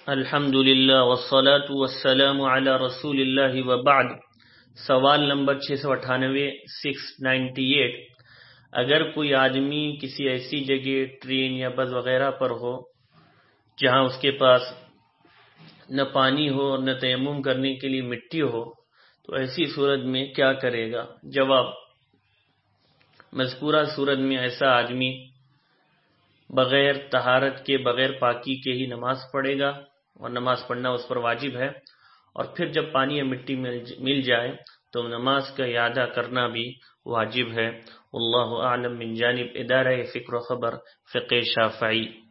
अल्हम्दुलिल्लाह वस्सलातु वस्सलामु अला रसूलिल्लाह व बाद। सवाल नंबर 698 698। अगर कोई आदमी किसी ऐसी जगह ट्रेन या बस वगैरह पर हो जहां उसके पास न पानी हो और न तयम्मुम करने के लिए मिट्टी हो, तो ऐसी सूरत में क्या करेगा? जवाब, मज़कूरा सूरत में ऐसा आदमी बगैर तहारत के, बगैर पाकी के ही नमाज पढ़ेगा और नमाज पढ़ना उस पर वाजिब है। और फिर जब पानी या मिट्टी मिल जाए तो नमाज का इआदा करना भी वाजिब है। वल्लाहु आलम। मिन जानिब इदारा फ़िक्र व खबर फ़िक़्ह शाफ़िई।